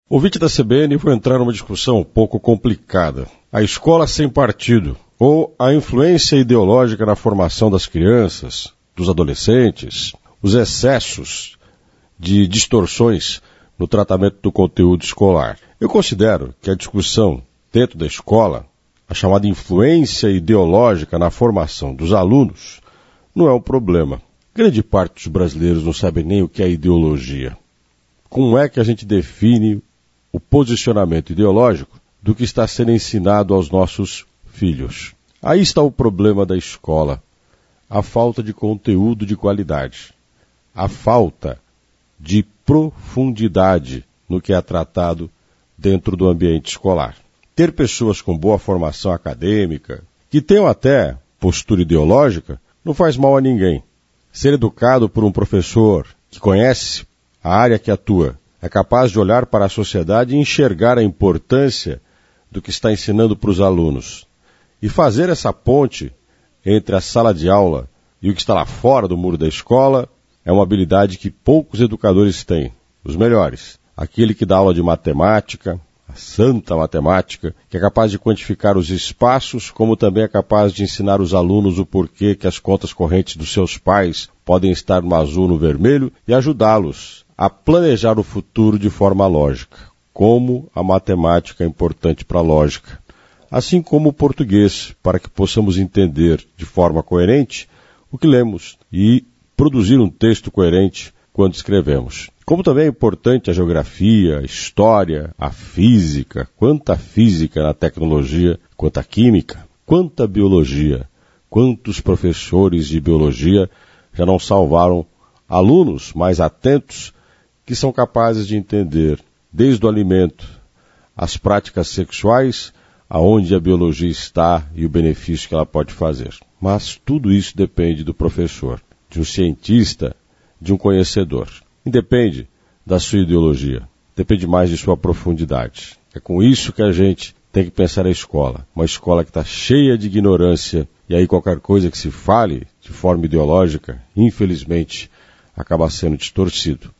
Ouvinte da CBN, vou entrar numa discussão um pouco complicada. A escola sem partido, ou a influência ideológica na formação das crianças, dos adolescentes, os excessos de distorções no tratamento do conteúdo escolar. Eu considero que a discussão dentro da escola, a chamada influência ideológica na formação dos alunos, não é um problema. Grande parte dos brasileiros não sabe nem o que é ideologia. Como é que a gente define o posicionamento ideológico do que está sendo ensinado aos nossos filhos? Aí está o problema da escola, a falta de conteúdo de qualidade, a falta de profundidade no que é tratado dentro do ambiente escolar. Ter pessoas com boa formação acadêmica, que tenham até postura ideológica, não faz mal a ninguém. Ser educado por um professor que conhece a área que atua, é capaz de olhar para a sociedade e enxergar a importância do que está ensinando para os alunos. E fazer essa ponte entre a sala de aula e o que está lá fora do muro da escola é uma habilidade que poucos educadores têm, os melhores. Aquele que dá aula de matemática, a santa matemática, que é capaz de quantificar os espaços, como também é capaz de ensinar os alunos o porquê que as contas correntes dos seus pais podem estar no azul no vermelho e ajudá-los a planejar o futuro de forma lógica, como a matemática é importante para a lógica, assim como o português, para que possamos entender de forma coerente o que lemos e produzir um texto coerente quando escrevemos. Como também é importante a geografia, a história, a física, quanta física na tecnologia, quanta química, quanta biologia, quantos professores de biologia já não salvaram alunos mais atentos que são capazes de entender, desde o alimento, as práticas sexuais, aonde a biologia está e o benefício que ela pode fazer. Mas tudo isso depende do professor, de um cientista, de um conhecedor. Independe da sua ideologia, depende mais de sua profundidade. É com isso que a gente tem que pensar a escola. Uma escola que está cheia de ignorância, e aí qualquer coisa que se fale de forma ideológica, infelizmente, acaba sendo distorcido.